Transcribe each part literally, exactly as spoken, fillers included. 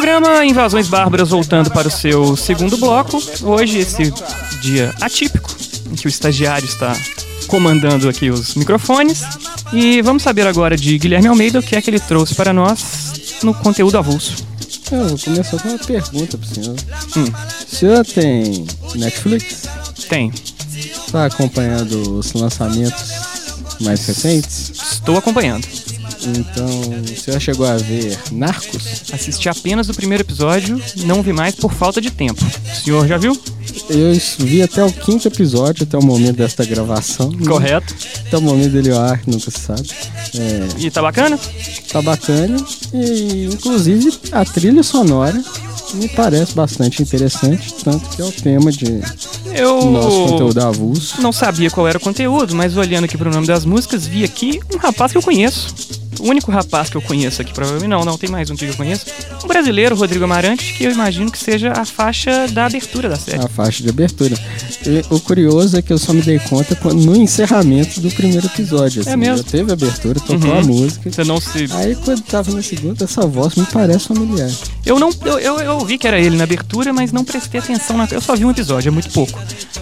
Programa Invasões Bárbaras voltando para o seu segundo bloco. Hoje, esse dia atípico, em que o estagiário está comandando aqui os microfones. E vamos saber agora de Guilherme Almeida o que é que ele trouxe para nós no conteúdo avulso. Eu vou começar com uma pergunta pro senhor. Hum. O senhor tem Netflix? Tem. Está acompanhando os lançamentos mais recentes? Estou acompanhando. Então, o senhor chegou a ver Narcos? Assisti apenas o primeiro episódio, não vi mais por falta de tempo. O senhor já viu? Eu vi até o quinto episódio, até o momento desta gravação. Correto. Até o momento dele ao ar, nunca se sabe. É... E tá bacana? Tá bacana. E, inclusive, a trilha sonora me parece bastante interessante, tanto que é o tema de eu nosso conteúdo avulso. Não sabia qual era o conteúdo, mas olhando aqui pro nome das músicas, vi aqui um rapaz que eu conheço. O único rapaz que eu conheço aqui, provavelmente não, não tem mais um que eu conheço. Um brasileiro, Rodrigo Amarante, que eu imagino que seja a faixa da abertura da série. A faixa de abertura. E o curioso é que eu só me dei conta quando, no encerramento do primeiro episódio. Assim, é mesmo? Já teve a abertura, tocou uhum. a música. Você não se... Aí quando tava no segundo, essa voz me parece familiar. Eu não, eu, eu, eu ouvi que era ele na abertura, mas não prestei atenção na... Eu só vi um episódio, é muito pouco.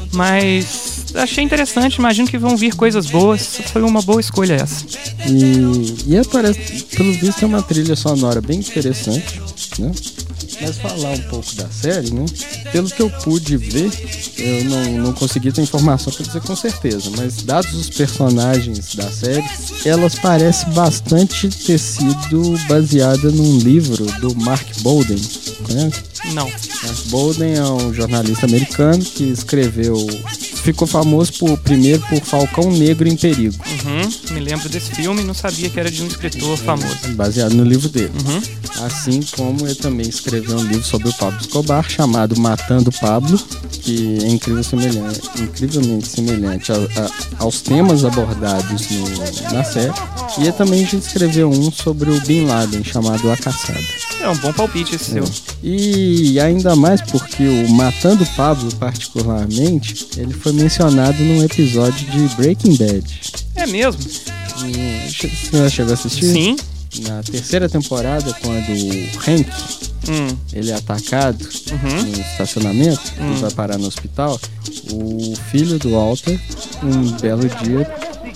Mas achei interessante, imagino que vão vir coisas boas. Foi uma boa escolha essa. E, e é, parece, pelo visto é uma trilha sonora bem interessante, né? Mas falar um pouco da série, né? Pelo que eu pude ver, eu não, não consegui ter informação para dizer com certeza, mas dados os personagens da série, elas parecem bastante ter sido baseada num livro do Mark Bowden, conhece? Não. Mark Bowden é um jornalista americano que escreveu... Ficou famoso por, primeiro por Falcão Negro em Perigo. Uhum, me lembro desse filme e não sabia que era de um escritor famoso. Baseado no livro dele. Uhum. Assim como ele também escreveu um livro sobre o Pablo Escobar, chamado Matando Pablo, que é incrível semelhante, incrivelmente semelhante a, a, aos temas abordados no, na série. E ele também já escreveu um sobre o Bin Laden, chamado A Caçada. É um bom palpite esse é. seu. E ainda mais porque o Matando Pablo, particularmente, ele foi mencionado num episódio de Breaking Bad. É mesmo? E, você chegou a assistir? Sim. Na terceira temporada, quando o Hank hum. ele é atacado uhum. no estacionamento hum. e vai parar no hospital, o filho do Walter, um belo dia,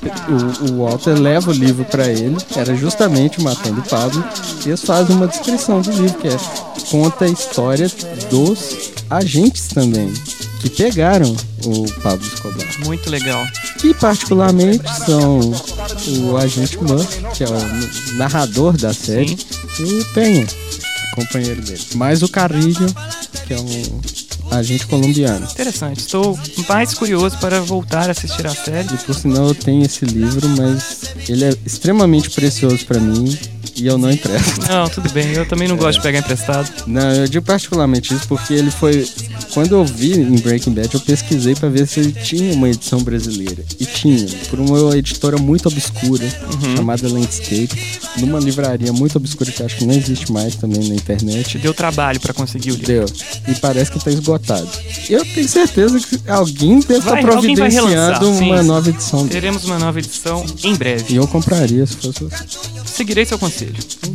o, o Walter leva o livro para ele, era justamente Matando Pablo, e eles fazem uma descrição do livro, que é, conta a história dos agentes também, que pegaram o Pablo Escobar. Muito legal. Que particularmente são o agente Murphy, que é o narrador da série, sim, e o Penha, companheiro dele. Mais o Carrillo, que é um agente colombiano. Interessante. Estou mais curioso para voltar a assistir a série. E por sinal eu tenho esse livro, mas ele é extremamente precioso para mim. E eu não empresto. Não, tudo bem. Eu também não é. gosto de pegar emprestado. Não, eu digo particularmente isso porque ele foi... Quando eu vi em Breaking Bad, eu pesquisei pra ver se ele tinha uma edição brasileira. E tinha. Por uma editora muito obscura, uhum. chamada Landscape. Numa livraria muito obscura que acho que não existe mais também na internet. Te deu trabalho pra conseguir o livro. Deu. E parece que tá esgotado. Eu tenho certeza que alguém deve estar tá providenciando uma sim, nova edição. Dele. Teremos uma nova edição em breve. E eu compraria se fosse você. Seguirei seu conselho.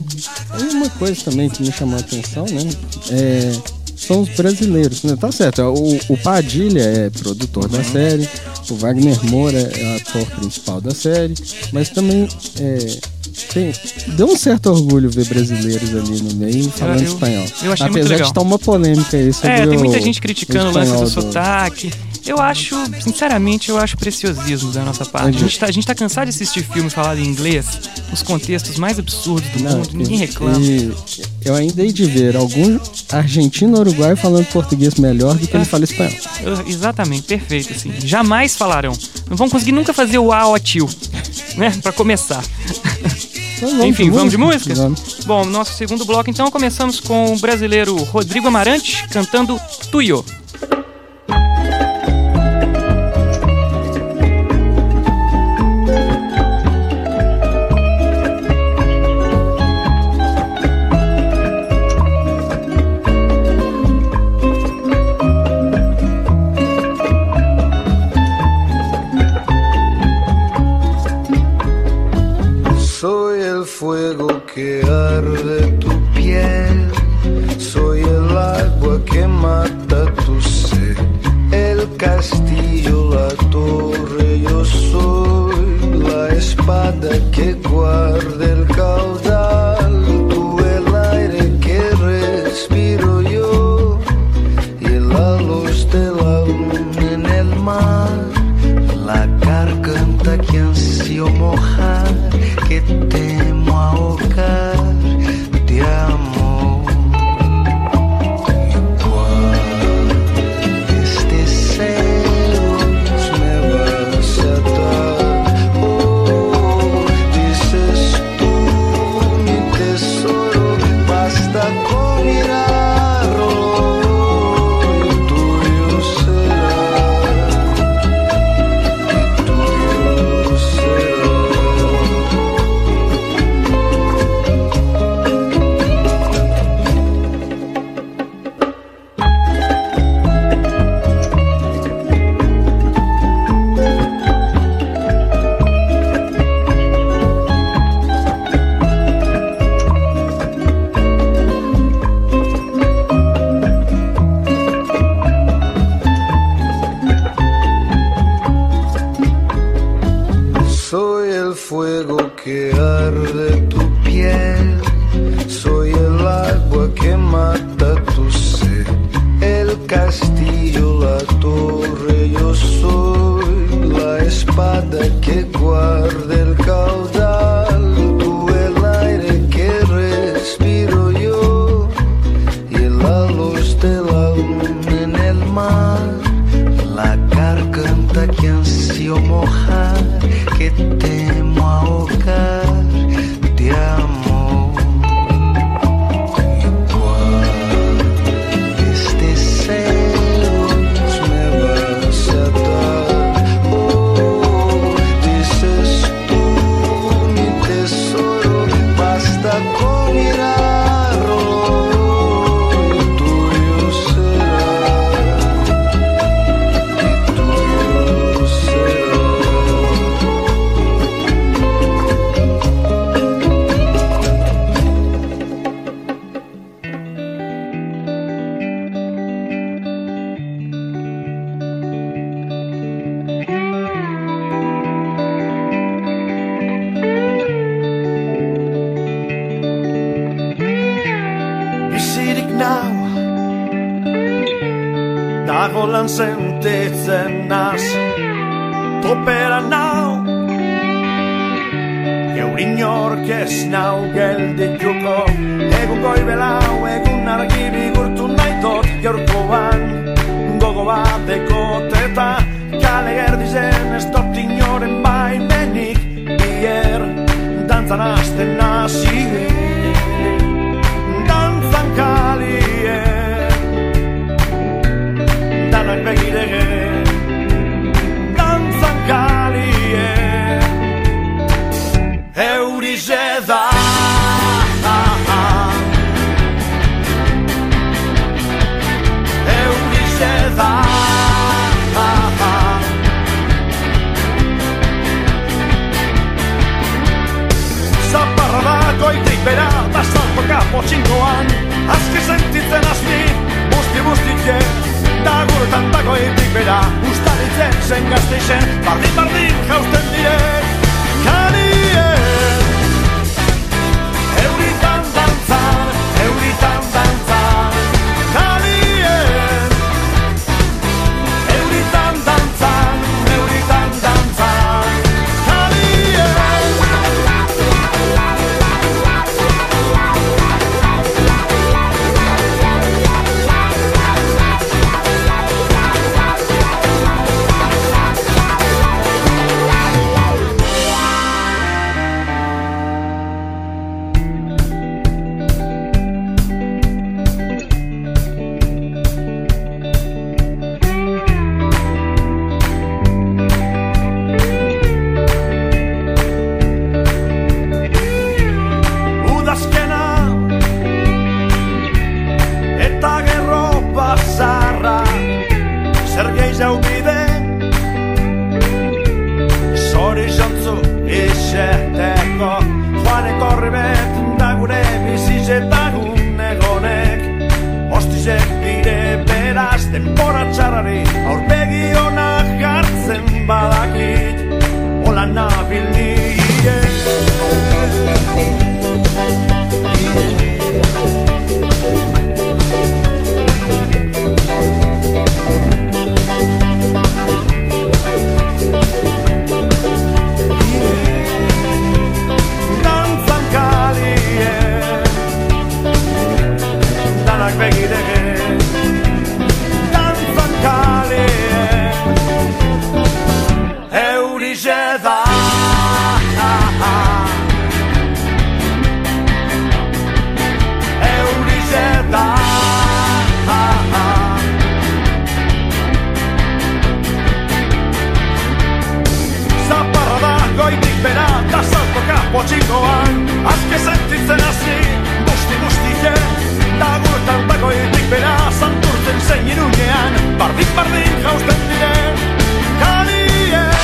E uma coisa também que me chamou a atenção, né? É, são os brasileiros, né? Tá certo, o, o Padilha é produtor uhum. da série, o Wagner Moura é o ator principal da série, mas também é, tem, deu um certo orgulho ver brasileiros ali no meio falando eu, eu, Eu espanhol. achei Apesar muito legal. de estar uma polêmica aí sobre É, tem muita o, gente criticando o lance do, do sotaque. Eu acho, sinceramente, eu acho preciosismo da nossa parte. A gente tá, a gente tá cansado de assistir filme falado em inglês, os contextos mais absurdos do Não, mundo, ninguém reclama. E eu ainda hei de ver algum argentino ou uruguaio falando português melhor do que é. ele fala espanhol. Eu, exatamente, perfeito, assim. Jamais falarão. Não vão conseguir nunca fazer o uau, tio, né, pra começar. Então, vamos Enfim, de vamos de música? música? Vamos. Bom, nosso segundo bloco, então, começamos com o brasileiro Rodrigo Amarante cantando Tuyo. Fuego que arde tu piel, que guarda el caudal, tú el aire que respiro yo y la luz de la luna en el mar, la garganta que ansio mojar, que temo ahogar de amor. Que guarda el caudal, tú el aire que respiro yo y la luz de la luna en el mar, la garganta que ansio mojar, que temo ahogar de amor. Y cuando este celo me vas a dar, con mirarlo y tuyo será, y tuyo será. Dago lan sentitzen naz, topera nau, geurin ork ez nau geldituko, egun goibelau, egun argi bigurtu nahi dut, gaurkoan gogo bateko teta, kale gerdizen ez dut inoren baimenik, bier dantzan hasten nazi, dantzan kalien, danak begirege, dantzan kalie, eurize da, eurize da, zaparra da goitik bera, da zanpoka potxingoan, azki sentitzen azmi, busti-bustitxe, da guretan dago etik bera, ustaritzen zen gazteizen, bardin-bardin jausten direk, kalien. Euritan dantzan, euritan dantzan, kalien. Euritan dantzan, euritan dantzan, kalien. Denbora txarrari aurpegi onak jartzen badakit, hola nabil ni. Potxikoan, azke sentitzen hasi, busti bustike, dagurtan bagoitik bera, santurtzen zein iruñean, bardin bardin jausten diren, kalien.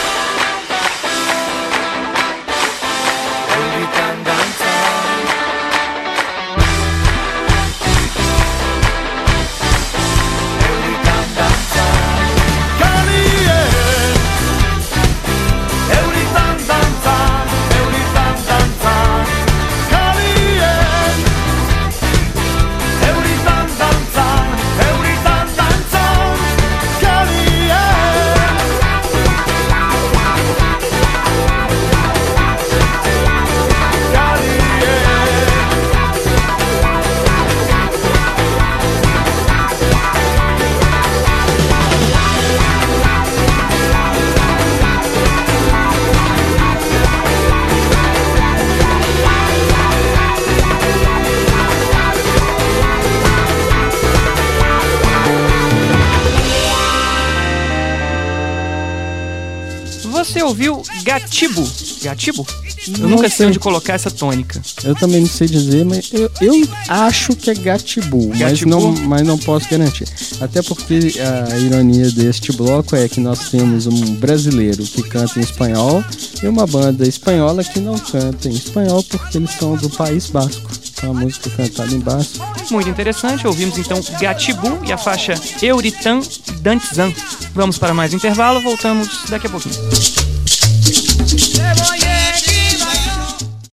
Euritan dantza, euritan dantza, kalien, euritan dantza. Você ouviu Gatibu? Gatibu? Eu Não nunca sei sei onde colocar essa tônica. Eu também não sei dizer, mas eu, eu acho que é Gatibu, mas Gatibu? não, mas não posso garantir. Até porque a ironia deste bloco é que nós temos um brasileiro que canta em espanhol e uma banda espanhola que não canta em espanhol porque eles são do País Basco. Então a música cantada em basco. Muito interessante, ouvimos então Gatibu e a faixa Euritan Dantzan. Vamos para mais intervalo, voltamos daqui a pouquinho.